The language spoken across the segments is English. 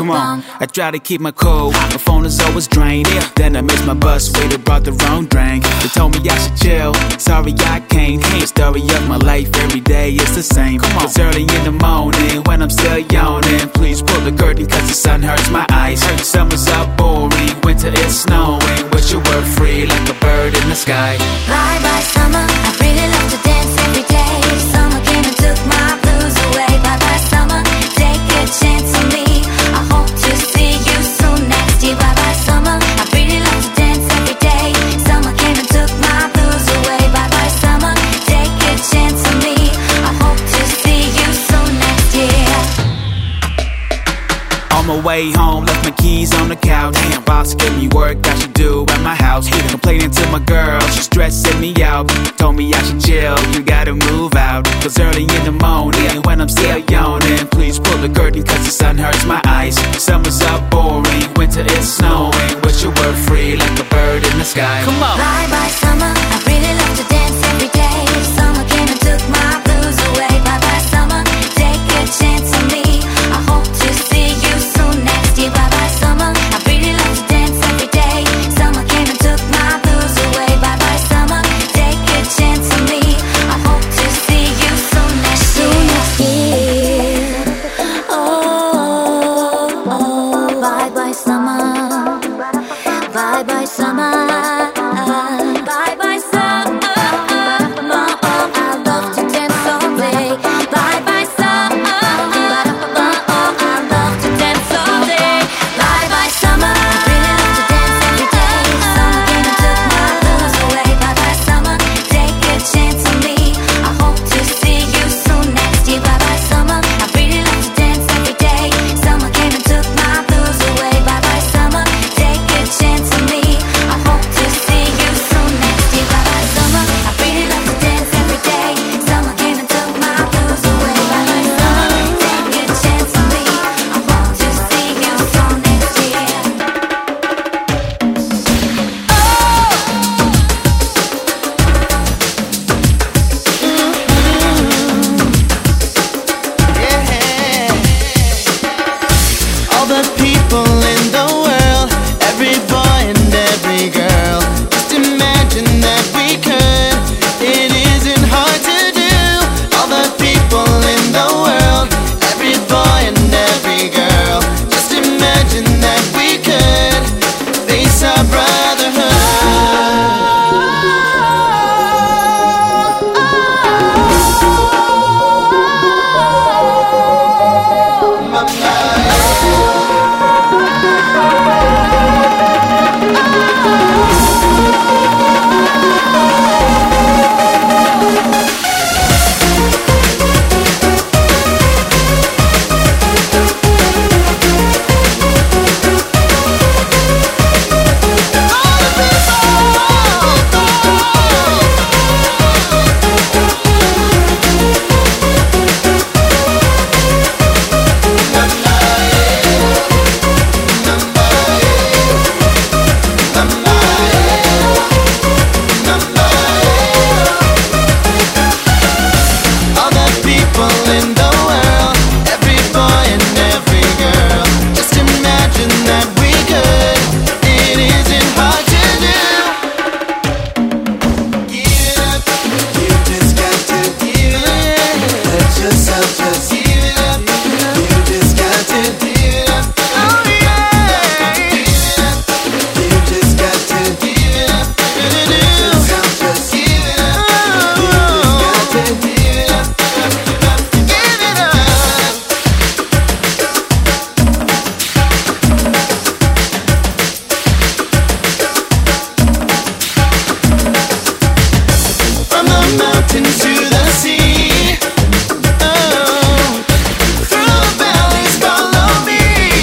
Come on, I try to keep my cool, my phone is always drained. Then I miss my bus, waiter brought the wrong drink. They told me I should chill, sorry I can't. The story of my life, every day is the same. It's early in the morning, when I'm still yawning. Please pull the curtain, cause the sun hurts my eyes. Summer's up boring, winter is snowing. Wish you were free, like a bird in the sky. Bye bye summer, I really love to dance every day. Summer came and took my blues away. Bye bye summer, take a chance on me. I hope to see you soon next year. Bye bye summer, I really love to dance every day. Summer came and took my blues away. Bye bye summer, take a chance on me. I hope to see you soon next year. On my way home, left my keys on the couch. Damn, boss gave me work I should do at my house. Complaining to my girl, she's stressing me out. Told me I should chill, you gotta move out. Cause early in the morning, when I'm still yawning. Please pull the curtain, cause the sun hurts my eyes. Summer's up boring, winter is snowing. Wish you were free, like a bird in the sky. Come on! Bye bye summer, I really love to dance every day. Summer came and took my blues away. Bye bye summer, take a chance on me. I hope to see you soon next year. Bye bye summer, I really love to dance every day. Summer came and took my blues away. Bye bye summer, take a chance on me. I hope to see you soon next year. Oh, oh, bye bye summer. Bye bye summer. Bye bye summer. Oh, I love to dance all day. Bye bye summer. Oh, I love to dance all day. Bye bye summer. Really love to dance every day. Summer came and took my blues away. Bye bye summer, take a chance on me. I hope to see you soon next year. Bye bye summer. I really love to dance every day. Summer came and took my blues away. Bye bye summer, take a chance on me. I hope to see you soon next year. Bye bye summer. I really love to dance every day. Summer came and took my blues away. Bye bye summer, take a chance on me. I hope to see you soon next year. All the people in the world, every boy and every girl, just imagine that we could. It isn't hard to do. All the people in the world, every boy and every girl, just imagine that we could face our brotherhood. All the people in the world, every boy and every girl, just imagine that we could. It isn't hard to do. Give it up, you just got to give it up. Let yourself just give it up. You just got to give it up. Oh yeah, give it up. You just got to give it up. Let yourself just give it up. You just got to give it up. Give it up. From the mountain to the sea, oh, through the valleys follow me.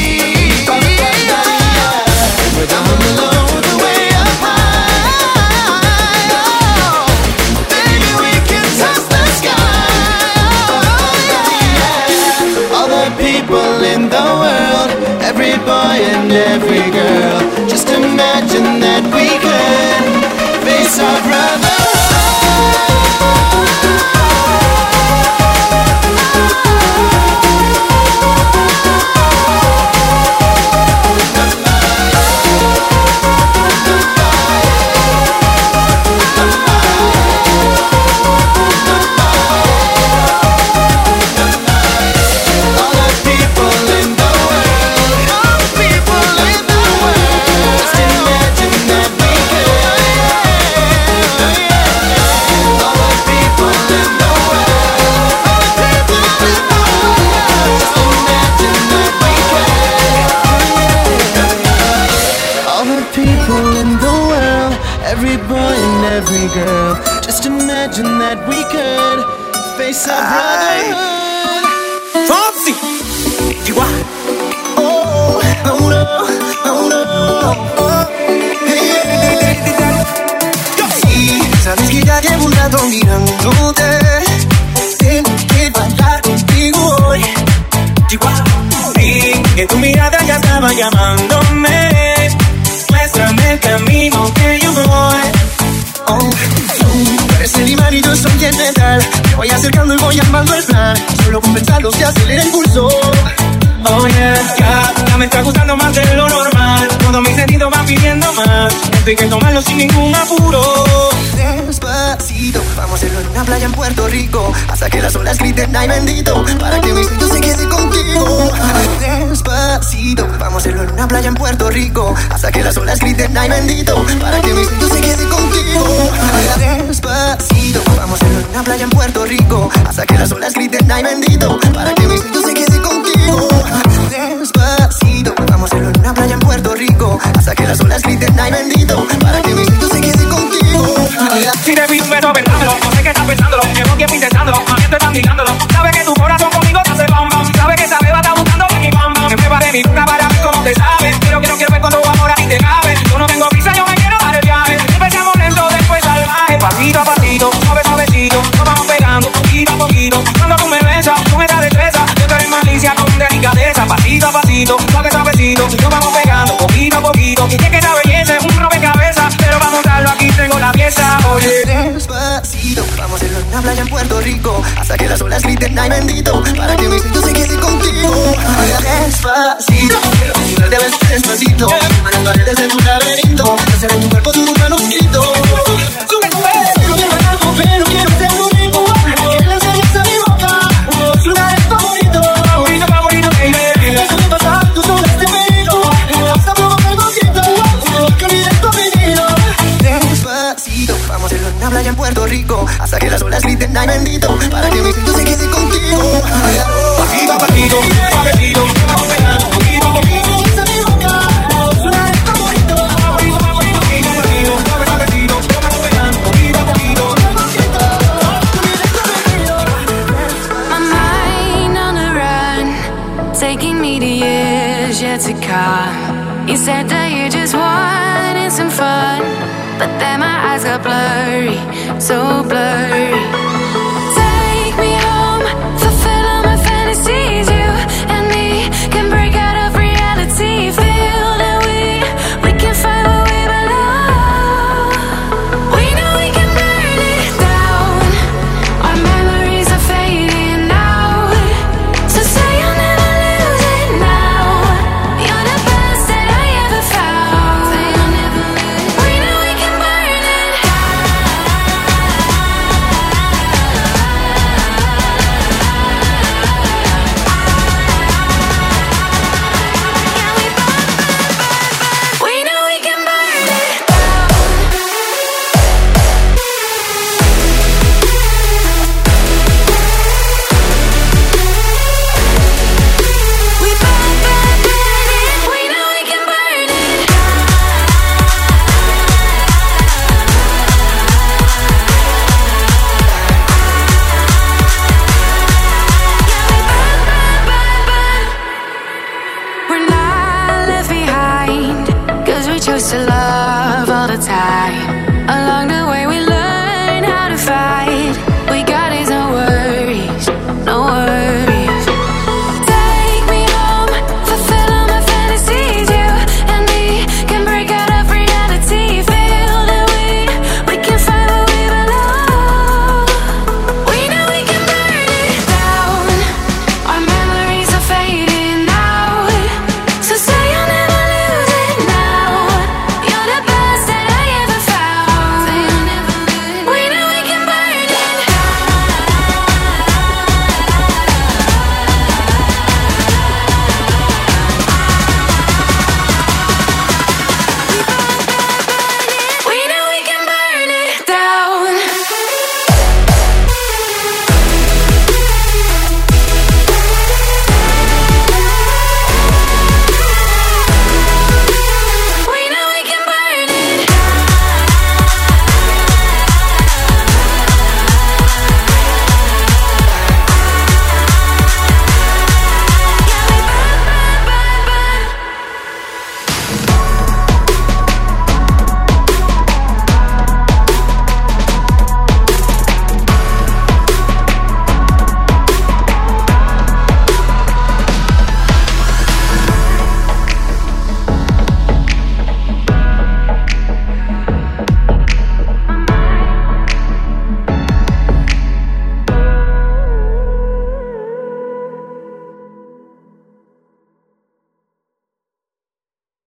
We're down below, the way up high. Oh, baby, we can touch the sky. Oh, yeah. All the people in the world, every boy and every girl, just imagine that we could face our brother. and every girl. Just imagine that we could face our brotherhood. Fonzie, Chihuahua. Oh, oh no, oh no, oh, hey. Sí, sabes que ya llevo un rato mirándote. Tengo que bailar contigo hoy. Vi que tu mirada ya estaba llamándome. Muéstrame el camino que yo voy. Oh, tú eres el imán y yo soy el metal. Me voy acercando y voy armando el plan. Solo con pensarlo se acelera el pulso. Oh yeah, ya me está gustando más de lo normal. Todos mis sentidos van pidiendo más. Esto hay que tomarlo sin ningún apuro. Despacito, vamos a hacerlo en una playa en Puerto Rico, hasta que las olas griten ay bendito, para que mi instinto se quede contigo. Despacito, vamos a hacerlo en una playa en Puerto Rico, hasta que las olas griten ay bendito, para que mi instinto se quede contigo. Despacito, vamos a hacerlo en una playa en Puerto Rico, hasta que las olas griten ay bendito, para que mi instinto se quede contigo. Despacito, vamos a hacerlo en una playa en Puerto Rico, hasta que las olas griten ay bendito, para que mi instinto se quede contigo. Si te pido un beso, pensándolo, no sé qué estás pensándolo. Llevo tiempo intentándolo, a mí estoy tan mirándolo. Sabes que tu corazón conmigo te hace bam bam. Sabes que esa beba está buscando mi bam bam. Me preparé mi luna para ver cómo te sabes. Pero quiero ver cuando tu amor a ti te cabe. Yo no tengo prisa, yo me quiero dar el viaje. Empezamos lento, después salvaje. Pasito a pasito, suave suavecito. Nos vamos pegando poquito a poquito. Cuando tú me besas, tú me das destreza. Yo te doy malicia con delicadeza. Pasito a pasito, suave suavecito. Nos vamos pegando poquito a poquito. Y es que esa belleza es un rompecabezas. Pero para montarlo aquí tengo la pieza. Oye, despacito, vamos a hacerlo en una playa en Puerto Rico, hasta que las olas griten ay bendito, para que mi instinto se quede contigo. Despacito, quiero desnudarte a besos despacito, manos paredes de tu laberinto, hacer en tu cuerpo tu manuscrito. Sube tu beso, quiero algo, pero quiero ser un rico, para que le enseñes a mi boca, sus lugares favoritos. favorito, favorito, baby. Eso me pasa, tus olas te miro, hasta provocar el cosito, que olvides tu apellido. Despacito, vamos a hacerlo en una playa en Puerto Rico, hasta que las olas griten ay bendito, para que mi instinto se quede contigo. Pasito a pasito, suavecito, vamos pegando poquito a poquito. Esa es mi boca, sus lugares favoritos. Favorito, favorito, favorito, suave, suavecito, vamos pegando poquito a poquito. My mind on the run, taking me to years yet to come. You said that you just wanted some fun, but then my eyes got blurry, so blurry.